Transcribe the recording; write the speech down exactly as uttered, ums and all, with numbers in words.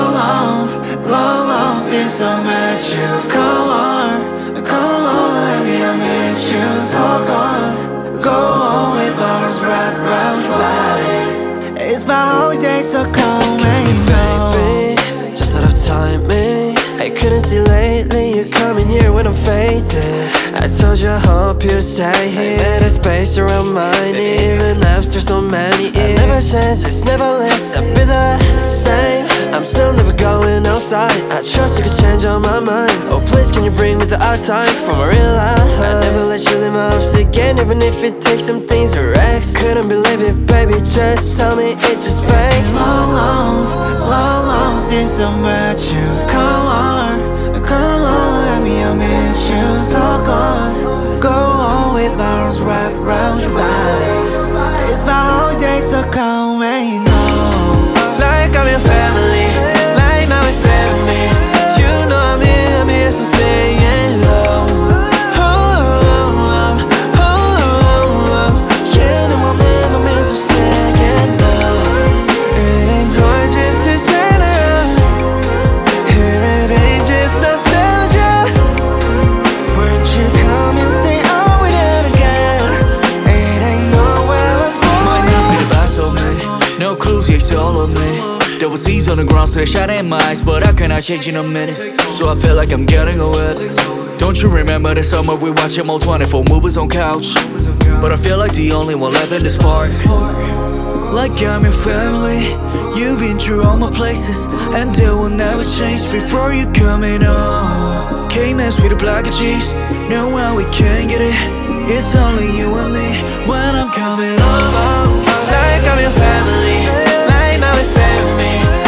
long, long, long since I met you. Come on, come on, let me I miss you. Talk on, go on with arms wrapped around your body. It's my holiday, so come and go. Baby, just out of timing, I couldn't see lately. You're coming here when I'm fading. I told you I hope you stay here. I made a space around mine, even after so many years. I never change, it's never less. I'll be the same. I'm still never going outside. I trust you could change all my mind. Oh please, can you bring me the outside from a real life? I never let you leave my house again, even if it takes some things to wreck. Couldn't believe it, baby, just tell me it's just fake. Long, long, long, long since I met you. Come on, come on, let me I miss you. Talk on, go on with my arms wrapped around your body. It's my holiday, so come and go. Like I'm your family, like now it's family. You know I'm here, I'm here, so stay in love. Oh, oh, oh, oh, oh. You know I'm here, I'm here, so stay in love. It ain't gorgeous, it's general. Here it ain't just nostalgia. Won't you come and stay on with it again? It ain't nowhere else for you. Might not be the best of me, no clues, yeah, it's all of me. There was Z's on the ground, so they shot in my eyes, but I cannot change in a minute. So I feel like I'm getting away. Don't you remember the summer we watched all twenty-four movies on couch? But I feel like the only one left in this park. Like I'm your family, you've been through all my places, and they will never change before you coming on. Cayman's with a block of cheese, know why we can't get it. It's only you and me when I'm coming on. Like I'm your family, like now it's family.